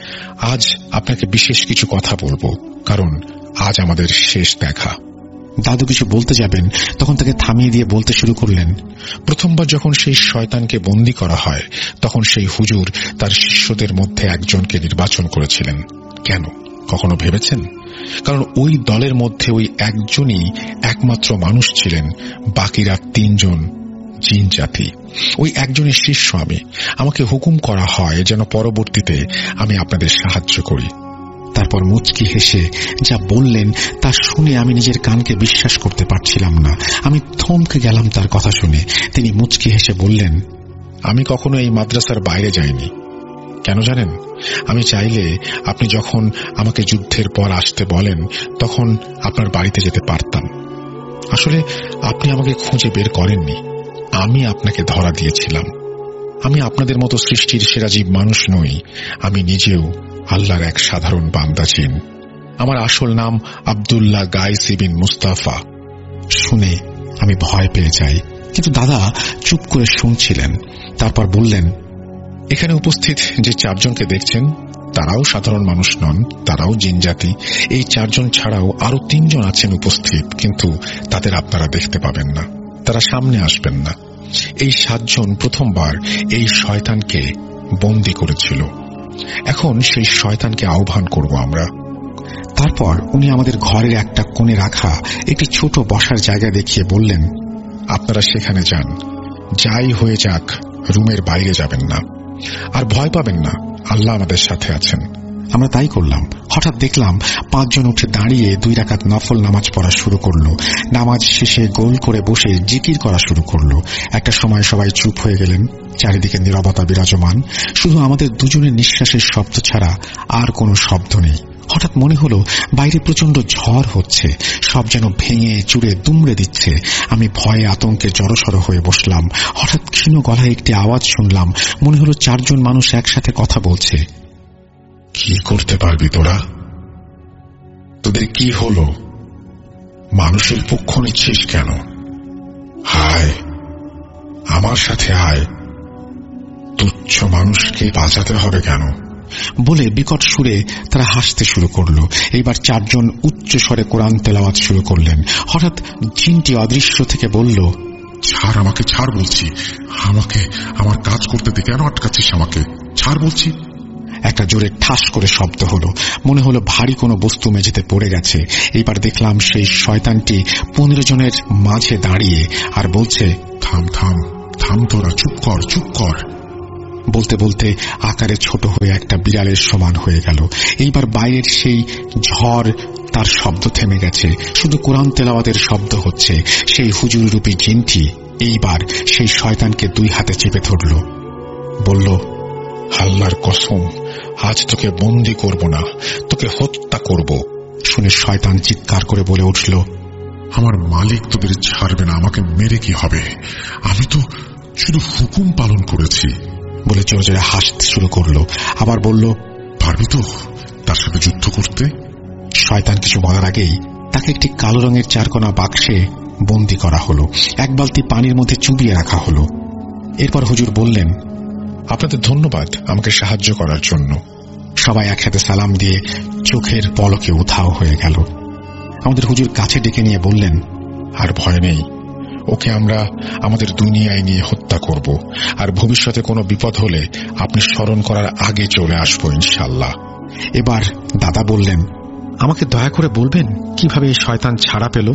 আজ আপনাকে বিশেষ কিছু কথা বলবো, কারণ আজ আমাদের শেষ দেখা। দাদু কিছু বলতে যাবেন, তখন তাকে থামিয়ে দিয়ে বলতে শুরু করলেন, প্রথমবার যখন সেই শয়তানকে বন্দী করা হয় তখন সেই হুজুর তার শিষ্যদের মধ্যে একজনকে নির্বাচন করেছিলেন। কেন কখনো ভেবেছেন? কারণ ওই দলের মধ্যে ওই একজনই একমাত্র মানুষ ছিলেন, বাকিরা 3 জন জিন জাতি। ওই একজনের শিষ্য আমি। আমাকে হুকুম করা হয় যেন পরবর্তীতে আমি আপনাদের সাহায্য করি। তারপর মুচকি হেসে যা বললেন তা শুনে আমি নিজের কানকে বিশ্বাস করতে পারছিলাম না। আমি থমকে গেলাম তার কথা শুনে। তিনি মুচকি হেসে বললেন, আমি কখনো এই মাদ্রাসার বাইরে যাইনি। কেন জানেন? আমি চাইলে আপনি যখন আমাকে যুদ্ধের পর আসতে বলেন তখন আপনার বাড়িতে যেতে পারতাম। আসলে আপনি আমাকে খুঁজে বের করেননি, আমি আপনাকে ধরা দিয়েছিলাম। আমি আপনাদের মতো সৃষ্টির সেরা জীব মানুষ নই। আমি নিজেও আল্লাহর এক সাধারণ বান্দা জিন। আমার আসল নাম আব্দুল্লাহ গাইস ইবিন মুস্তাফা। শুনে আমি ভয় পেয়ে যাই, কিন্তু দাদা চুপ করে শুনছিলেন। তারপর বললেন, এখানে উপস্থিত যে 4 জনকে দেখছেন তারাও সাধারণ মানুষ নন, তারাও জিন জাতি। এই 4 জন ছাড়াও আরো 3 জন আছেন উপস্থিত, কিন্তু তাদের আপনারা দেখতে পাবেন না, তারা সামনে আসবেন না। এই 7 জন প্রথমবার এই শয়তানকে বন্দী করেছিল। এখন সেই শয়তানকে আহ্বান করব আমরা। তারপর উনি আমাদের ঘরের একটা কোণে রাখা একটি ছোট বসার জায়গা দেখিয়ে বললেন, আপনারা সেখানে যান, যাই হয়ে যাক রুমের বাইরে যাবেন না, আর ভয় পাবেন না, আল্লাহ আমাদের সাথে আছেন। আমরা তাই করলাম। হঠাৎ দেখলাম 5 জন উঠে দাঁড়িয়ে 2 রাকাত নফল নামাজ পড়া শুরু করলো। নামাজ শেষে গোল করে বসে জিকির করা শুরু করলো। একটা সময় সবাই চুপ হয়ে গেলেন। চারিদিকে নীরবতা বিরাজমান, শুধু আমাদের 2 জনের নিঃশ্বাসের শব্দ ছাড়া আর কোনো শব্দ নেই। হঠাৎ মনে হলো বাইরে প্রচন্ড ঝড় হচ্ছে, সব যেন ভেঙে চুরে দুমড়ে দিচ্ছে। আমি ভয়ে আতঙ্কে জড়সড় হয়ে বসলাম। হঠাৎ ক্ষীণ গলায় একটি আওয়াজ শুনলাম, মনে হলো 4 জন মানুষ একসাথে কথা বলছে। কি করতে পারবি তোরা? তোদের কি হলো? মানুষের পক্ষ নিচ্ছিস কেন? হায়, আমার সাথে আয়। তুচ্ছ মানুষকে বাঁচাতে হবে কেন? বলে বিকট সুরে তারা হাসতে শুরু করলো। এইবার 4 জন উচ্চ স্বরে কোরআন তেলাওয়াত শুরু করলেন। হঠাৎ জিনটি অদৃশ্য থেকে বলল, ছাড় আমাকে, ছাড় বলছি। আমাকে আমার কাজ করতে দে, কেন আটকাচ্ছিস আমাকে? ছাড় বলছি। একটা জোরে ঠাস করে শব্দ হলো, মনে হলো ভারী কোনো বস্তু মেঝেতে পড়ে গেছে। এইবার দেখলাম সেই শয়তানটি 15 জনের মাঝে দাঁড়িয়ে আর বলছে, থাম থাম থাম, তোরা চুপ কর, চুপ কর। বলতে বলতে আকারে ছোট হয়ে একটা বিড়ালের সমান হয়ে গেল। এইবার বাইরের সেই ঝড়, তার শব্দ থেমে গেছে, শুধু কোরআন তেলাওয়াতের শব্দ হচ্ছে। সেই হুজুর রূপী জিনটি এইবার সেই শয়তানকে 2 হাতে চেপে ধরল, বলল, আল্লাহর কসম, আজ তোকে বন্দী করব না, তোকে হত্যা করব। শুনে শয়তান চিৎকার করে বলে উঠল, আমার মালিক তোদের ছাড়বে না, আমাকে মেরে কি হবে? আমি তো শুধু হুকুম পালন করেছি। বলে জোরে জোরে হাসতে শুরু করলো। আবার বলল, পারবি তো তার সাথে যুদ্ধ করতে? শয়তান কিছু বলার আগেই তাকে একটি কালো রঙের 4 কোনা বাক্সে বন্দী করা হলো, 1 বালতি পানির মধ্যে চুবিয়ে রাখা হলো। এরপর হুজুর বললেন, আপনাদের ধন্যবাদ আমাকে সাহায্য করার জন্য। সবাই একসাথে সালাম দিয়ে চোখের পলকে উধাও হয়ে গেল। আমাদের হুজুর কাছে ডেকে নিয়ে বললেন, আর ভয় নেই, ওকে আমরা আমাদের দুনিয়ায় নিয়ে হত্যা করব, আর ভবিষ্যতে কোনো বিপদ হলে আপনি স্মরণ করার আগে চলে আসবো ইনশাআল্লাহ। এবার দাদা বললেন, আমাকে দয়া করে বলবেন কিভাবে এই শয়তান ছাড়া পেল?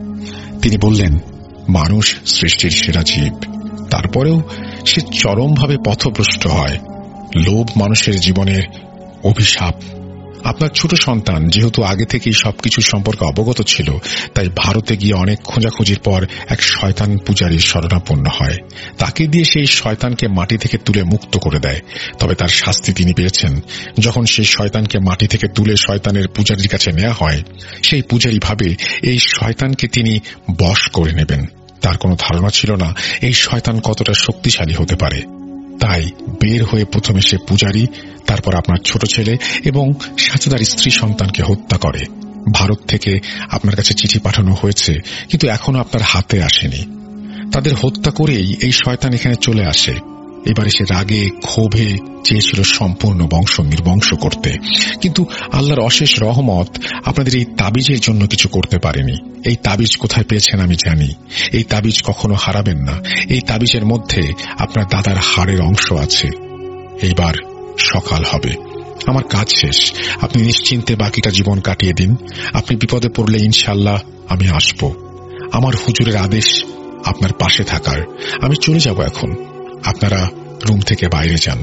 তিনি বললেন, মানুষ সৃষ্টির সেরা জীব, তারপরেও সে চরমভাবে পথভ্রষ্ট হয়। লোভ মানুষের জীবনের অভিশাপ। আপনার ছোট সন্তান যেহেতু আগে থেকেই সবকিছু সম্পর্কে অবগত ছিল, তাই ভারতে গিয়ে অনেক খোঁজাখুঁজির পর এক শয়তান পূজারীর শরণাপন্ন হয়। তাকে দিয়ে সেই শয়তানকে মাটি থেকে তুলে মুক্ত করে দেয়। তবে তার শাস্তি তিনি পেয়েছেন। যখন সেই শয়তানকে মাটি থেকে তুলে শয়তানের পূজারীর কাছে নেওয়া হয়, সেই পূজারী ভাবে এই শয়তানকে তিনি বশ করে নেবেন। তার কোনো ধারণা ছিল না এই শয়তান কতটা শক্তিশালী হতে পারে। তাই বের হয়ে প্রথমে সে পূজারী, তারপর আপনার ছোট ছেলে এবং সাথে তার স্ত্রী সন্তানকে হত্যা করে। ভারত থেকে আপনার কাছে চিঠি পাঠানো হয়েছে, কিন্তু এখনো আপনার হাতে আসেনি। তাদের হত্যা করেই এই শয়তান এখানে চলে আসে। এবারে সে রাগে ক্ষোভে চেয়েছিল সম্পূর্ণ বংশ নির্বংশ করতে, কিন্তু আল্লাহর অশেষ রহমত আপনাদের এই তাবিজের জন্য কিছু করতে পারেনি। এই তাবিজ কোথায় পেয়েছেন আমি জানি। এই তাবিজ কখনো হারাবেন না। এই তাবিজের মধ্যে আপনার দাদার হাড়ের অংশ আছে। এইবার সকাল হবে, আমার কাজ শেষ। আপনি নিশ্চিন্তে বাকিটা জীবন কাটিয়ে দিন। আপনি বিপদে পড়লে ইনশাআল্লাহ আমি আসব। আমার হুজুরের আদেশ আপনার পাশে থাকার। আমি চলে যাব এখন, আপনারা রুম থেকে বাইরে যান।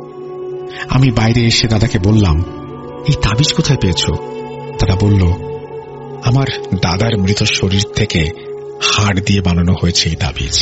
আমি বাইরে এসে দাদাকে বললাম, এই তাবিজ কোথায় পেয়েছ? দাদা বলল, আমার দাদার মৃত শরীর থেকে হাড় দিয়ে বানানো হয়েছে এই তাবিজ।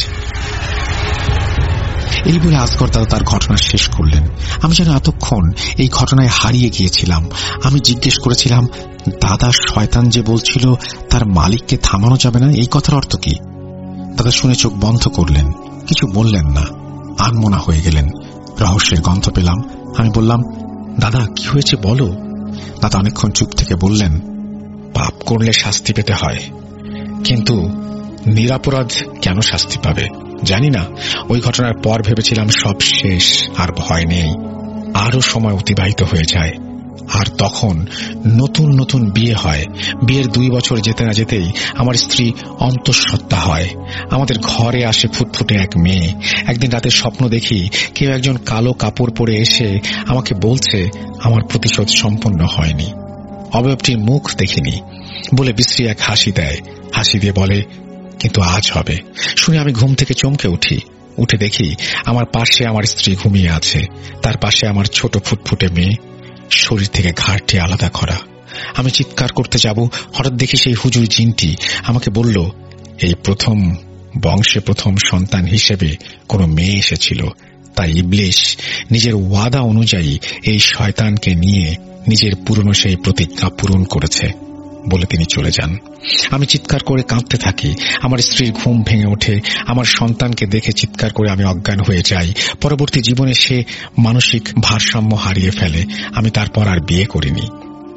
এই বলে আজগর দাদা তার ঘটনা শেষ করলেন। আমি যেন এতক্ষণ এই ঘটনায় হারিয়ে গিয়েছিলাম। আমি জিজ্ঞেস করেছিলাম, দাদা শয়তান যে বলছিল তার মালিককে থামানো যাবে না, এই কথার অর্থ কি? দাদা শুনে চোখ বন্ধ করলেন, কিছু বললেন না, আনমনা হয়ে গেলেন। রহস্যের গন্ধ পেলাম। আমি বললাম, দাদা কি হয়েছে বলো। দাদা অনেকক্ষণ চুপ থেকে বললেন, পাপ করলে শাস্তি পেতে হয়, কিন্তু নিরপরাধ কেন শাস্তি পাবে জানি না। ওই ঘটনার পর ভেবেছিলাম সব শেষ, আর ভয় নেই। আরো সময় অতিবাহিত হয়ে যায়, আর তখন নতুন নতুন বিয়ে হয়। বিয়ের 2 বছর যেতে না যেতেই আমার স্ত্রী অন্তঃসত্ত্বা হয়। আমাদের ঘরে আসে ফুটফুটে এক মেয়ে। একদিন রাতে স্বপ্ন দেখি কেউ একজন কালো কাপড় পরে এসে আমাকে বলছে আমার প্রতিশোধ সম্পন্ন হয়নি, অবয়বটির মুখ দেখিনি বলে বিশ্রী এক হাসি দেয়। হাসি দিয়ে বলে, কিন্তু আজ হবে। শুনে আমি ঘুম থেকে চমকে উঠি। উঠে দেখি আমার পাশে আমার স্ত্রী ঘুমিয়ে আছে, তার পাশে আমার ছোট ফুটফুটে মেয়ে, শরীর থেকে ঘাড়টি আলাদা করা। আমি চিৎকার করতে যাব, হঠাৎ দেখি সেই হুজুর জিনটি আমাকে বলল, এই প্রথম বংশে প্রথম সন্তান হিসেবে কোনো মেয়ে এসেছিল, তাই ইবলিশ নিজের ওয়াদা অনুযায়ী এই শয়তানকে নিয়ে নিজের পুরনো সেই প্রতিজ্ঞা পূরণ করেছে বলে তিনি চলে যান। আমি চিৎকার করে কাঁদতে থাকি। আমার স্ত্রীর ঘুম ভেঙে ওঠে। আমার সন্তানকে দেখে চিৎকার করে আমি অজ্ঞান হয়ে যাই। পরবর্তী জীবনে সে মানসিক ভারসাম্য হারিয়ে ফেলে। আমি তারপর আর বিয়ে করিনি।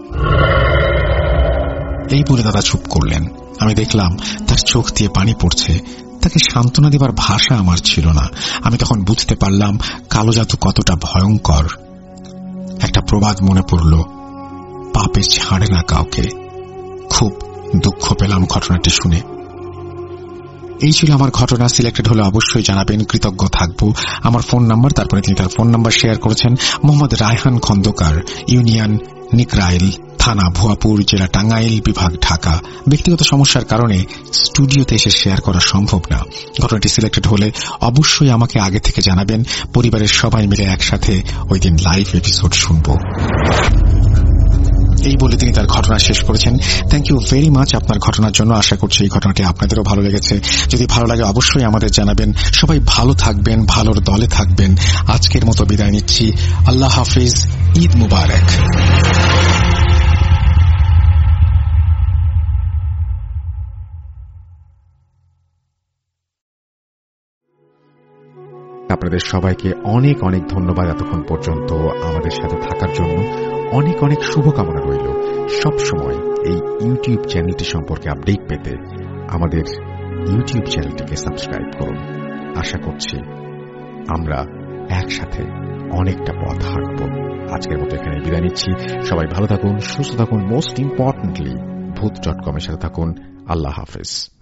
এই বলে দাদা চুপ করলেন। আমি দেখলাম তার চোখ দিয়ে পানি পড়ছে। তাকে সান্ত্বনা দেবার ভাষা আমার ছিল না। আমি তখন বুঝতে পারলাম কালো জাদু কতটা ভয়ঙ্কর। একটা প্রবাদ মনে পড়ল, পাপে ছাড়ে না কাউকে। খুব দুঃখ পেলাম ঘটনাটি শুনে। এই ছিল আমার ঘটনা। সিলেক্টেড হলে অবশ্যই জানাবেন, কৃতজ্ঞ থাকব। আমার ফোন নাম্বার, তারপরে তিনি তার ফোন নাম্বার শেয়ার করেছেন। মোহাম্মদ রায়হান খন্দকার, ইউনিয়ন নিকরাইল, থানা ভুয়াপুর, জেলা টাঙ্গাইল, বিভাগ ঢাকা। ব্যক্তিগত সমস্যার কারণে স্টুডিওতে এসে শেয়ার করা সম্ভব না। ঘটনাটি সিলেক্টেড হলে অবশ্যই আমাকে আগে থেকে জানাবেন। পরিবারের সবাই মিলে একসাথে ওই দিন লাইভ এপিসোড শুনব। এই বলে তিনি তার ঘটনা শেষ করেছেন। থ্যাংক ইউ ভেরি মাচ আপনার ঘটনার জন্য। আশা করছি এই ঘটনাটি আপনাদেরও ভালো লেগেছে। যদি ভালো লাগে অবশ্যই আমাদের জানাবেন। সবাই ভালো থাকবেন, ভালোর দলে থাকবেন। আজকের মতো বিদায় নিচ্ছি। আল্লাহ হাফিজ। ঈদ মুবারক। আপনাদের সবাইকে অনেক অনেক ধন্যবাদ এতক্ষণ পর্যন্ত আমাদের সাথে থাকার জন্য। অনেক অনেক শুভকামনা রইল। সবসময় এই ইউটিউব চ্যানেলটি সম্পর্কে আপডেট পেতে আমাদের ইউটিউব চ্যানেলটিকে সাবস্ক্রাইব করুন। আশা করছি আমরা একসাথে অনেকটা পথ হাঁটব। আজকের মতো এখানে বিদায় নিচ্ছি। সবাই ভালো থাকুন, সুস্থ থাকুন। মোস্ট ইম্পর্টেন্টলি ভূত.com এর সাথে থাকুন। আল্লাহ হাফেজ।